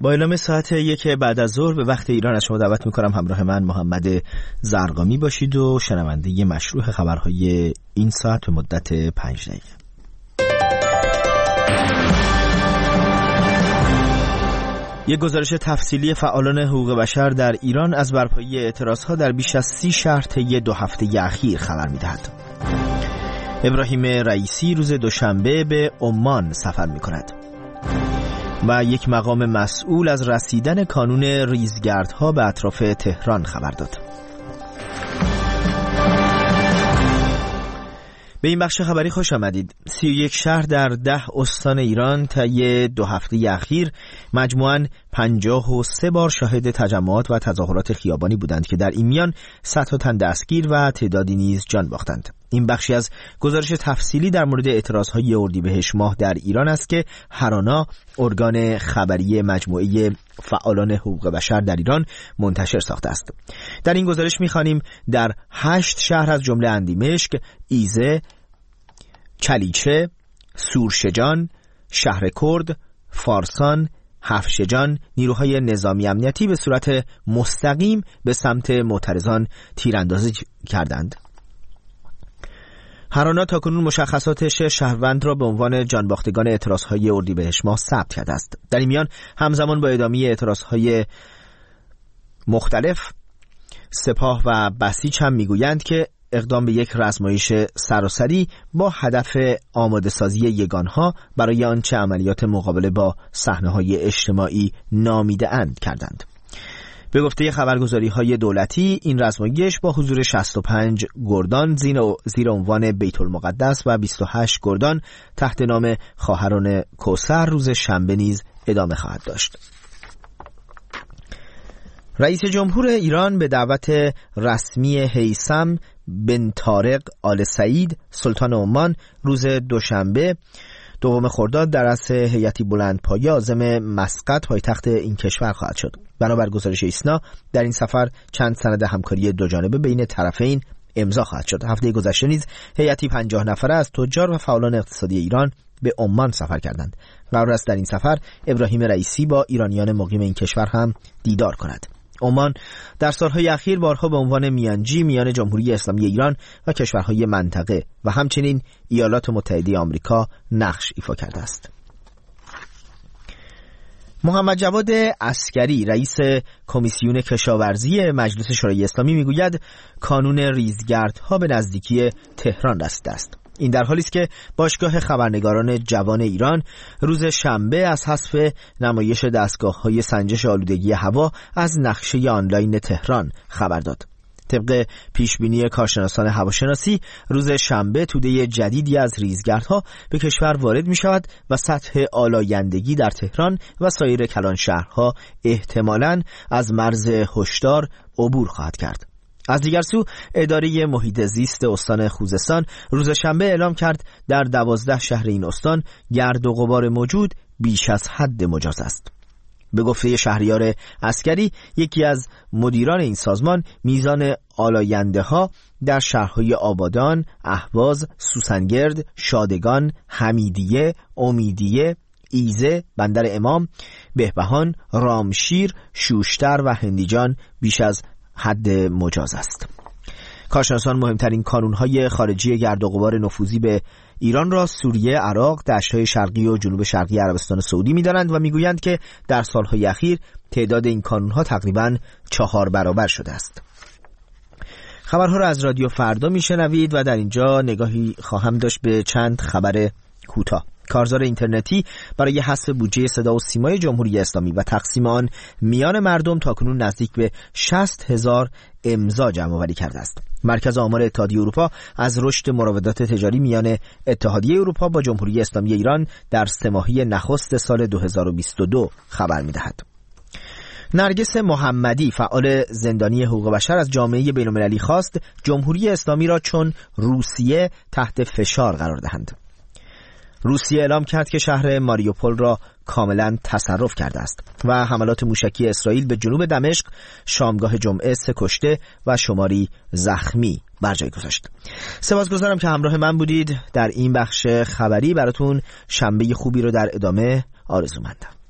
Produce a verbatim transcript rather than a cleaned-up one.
با اعلام ساعت یک بعد از ظهر به وقت ایران از شما دعوت میکنم همراه من محمد زرقامی باشید و شنونده مشروع خبرهای این ساعت به مدت پنج دقیقه. یک گزارش تفصیلی فعالان حقوق بشر در ایران از برپایی اعتراضها در بیش از سی شهر طی دو هفته اخیر خبر میدهد. ابراهیم رئیسی روز دوشنبه به عمان سفر میکند و یک مقام مسئول از رسیدن کانون ریزگردها به اطراف تهران خبر داد. به این بخش خبری خوش آمدید. سی و یک شهر در ده استان ایران طی دو هفته اخیر مجموعاً پنجاه و سه بار شاهد تجمعات و تظاهرات خیابانی بودند که در این میان صدها تن دستگیر و تعدادی نیز جان باختند. این بخشی از گزارش تفصیلی در مورد اعتراضهای اردیبهشت ماه در ایران است که هرانا، ارگان خبری مجموعه فعالان حقوق بشر در ایران، منتشر ساخته است. در این گزارش می‌خوانیم در هشت شهر از جمله اندیمشک، ایزه، چلیچه، سورشجان، شهر کرد، فارسان، هفشجان نیروهای نظامی امنیتی به صورت مستقیم به سمت معترضان تیراندازی کردند. هرانا تاکنون مشخصات شش شهروند را به عنوان جانباختگان اعتراضهای اردیبهشت ماه ثبت کرده است. در این میان همزمان با ادامه اعتراضهای مختلف، سپاه و بسیج هم میگویند که اقدام به یک رزمایش سراسری با هدف آماده سازی یگانها برای آنچه عملیات مقابله با صحنه‌های اجتماعی نامیده اند کردند. به گفته خبرگزاری‌های دولتی، این رزمایش با حضور شصت و پنج گردان زیر عنوان بیت المقدس و بیست و هشت گردان تحت نام خواهران کوثر روز شنبه نیز ادامه خواهد داشت. رئیس جمهور ایران به دعوت رسمی هیثم بن طارق آل سعید سلطان عمان روز دوشنبه دوم خرداد در رأس هیئتی بلندپایه عازم مسقط پایتخت این کشور خواهد شد. بنابر گزارش ایسنا در این سفر چند سند همکاری دو جانبه بین طرفین امضا خواهد شد. هفته گذشته نیز هیئتی پنجاه نفره از تجار و فعالان اقتصادی ایران به عمان سفر کردند. قرار است در این سفر ابراهیم رئیسی با ایرانیان مقیم این کشور هم دیدار کند. عمان در سالهای اخیر بارها به عنوان میانجی میان جمهوری اسلامی ایران و کشورهای منطقه و همچنین ایالات متحده آمریکا نقش ایفا کرده است. محمد جواد عسکری رئیس کمیسیون کشاورزی مجلس شورای اسلامی میگوید کانون ریزگردها به نزدیکی تهران رسیده است. این در حالی است که باشگاه خبرنگاران جوان ایران روز شنبه از حذف نمایش دستگاه‌های سنجش آلودگی هوا از نقشه آنلاین تهران خبر داد. طبق پیشبینی کارشناسان هواشناسی روز شنبه توده جدیدی از ریزگردها به کشور وارد می شود و سطح آلایندگی در تهران و سایر کلان شهرها احتمالاً از مرز هشدار عبور خواهد کرد. از دیگر سو اداره محیط زیست استان خوزستان روز شنبه اعلام کرد در دوازده شهر این استان گرد و غبار موجود بیش از حد مجاز است. به گفته شهریار عسکری، یکی از مدیران این سازمان، میزان آلاینده ها در شهرهای آبادان، اهواز، سوسنگرد، شادگان، حمیدیه، امیدیه، ایزه، بندر امام، بهبهان، رامشیر، شوشتر و هندیجان بیش از حد مجاز است. کارشناسان مهمترین کانونهای خارجی گرد و غبار نفوذی به ایران را سوریه، عراق، دشت‌های شرقی و جنوب شرقی عربستان سعودی می‌دانند و می‌گویند که در سالهای اخیر تعداد این کانونها تقریباً چهار برابر شده است. خبرها را از رادیو فردا میشنوید و در اینجا نگاهی خواهم داشت به چند خبر کوتاه. کارزار اینترنتی برای حذف بودجه صدا و سیمای جمهوری اسلامی و تقسیم آن میان مردم تاکنون نزدیک به شصت هزار امضا جمع آوری کرده است. مرکز آمار اتحادیه اروپا از رشد مراودات تجاری میان اتحادیه اروپا با جمهوری اسلامی ایران در سه ماهه نخست سال دو هزار و بیست و دو خبر می‌دهد. نرگس محمدی فعال زندانی حقوق بشر از جامعه بین‌المللی خواست جمهوری اسلامی را چون روسیه تحت فشار قرار دهند. روسیه اعلام کرد که شهر ماریوپول را کاملا تصرف کرده است و حملات موشکی اسرائیل به جنوب دمشق شامگاه جمعه سه کشته و شماری زخمی بر جای گذاشت. سپاسگزارم که همراه من بودید در این بخش خبری. براتون شنبه خوبی رو در ادامه آرزو مندم.